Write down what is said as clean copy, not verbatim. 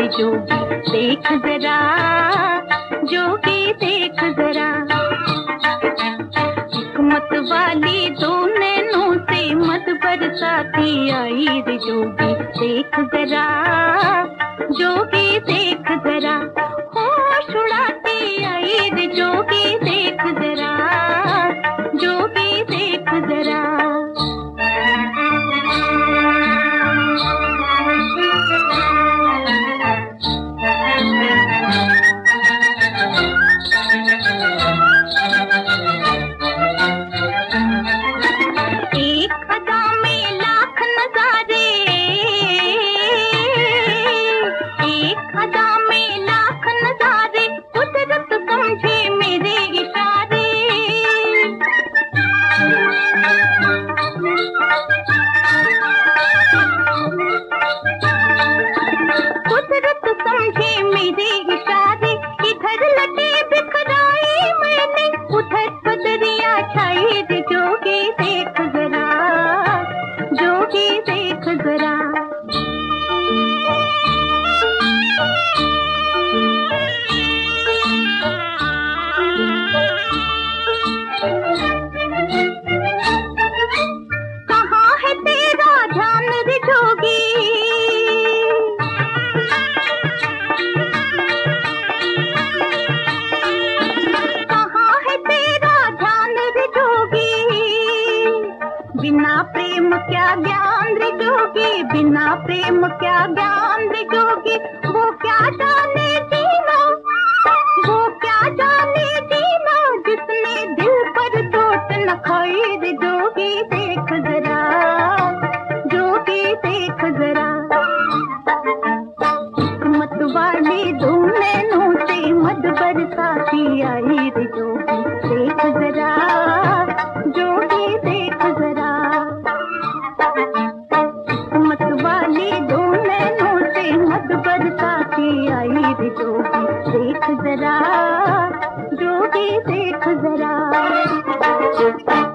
जोगी देख जरा, जोगी देख जरा। हिकमत वाली दो नैनों से मत बरसाती आई रे जोगी देख जरा, जोगी देख जरा। होश उड़ाती आई रे जोगी देख जरा, जोगी देख जरा। एक अदा में लाख नजारे, एक अदा में लाख नजारे, कुदरत समझे मेरे इशारे। कुदरत समझे मेरे इशारे, इधर लटे बिखराए मैंने, उधर बदरिया छाई रे जोगी देख जरा, जोगी देख जरा। कहाँ है तेरा ध्यान रे जोगी, कहाँ है तेरा ध्यान रे जोगी। बिना प्रेम क्या ज्ञान रे जोगी, बिना प्रेम क्या ज्ञान रे जोगी। वो क्या जाने जीना, वो क्या जाने जीना, जिसने दिल पर चोट न खाई रे जोगी देख जरा, जोगी देख जरा। हिकमत वाली दो नैनों से मद बरसाती आई रे जोगी देख जरा, जोगी देख जरा। हिकमत वाली दो नैनों से मद बरसाती आई रे जोगी देख जरा, जोगी देख जरा।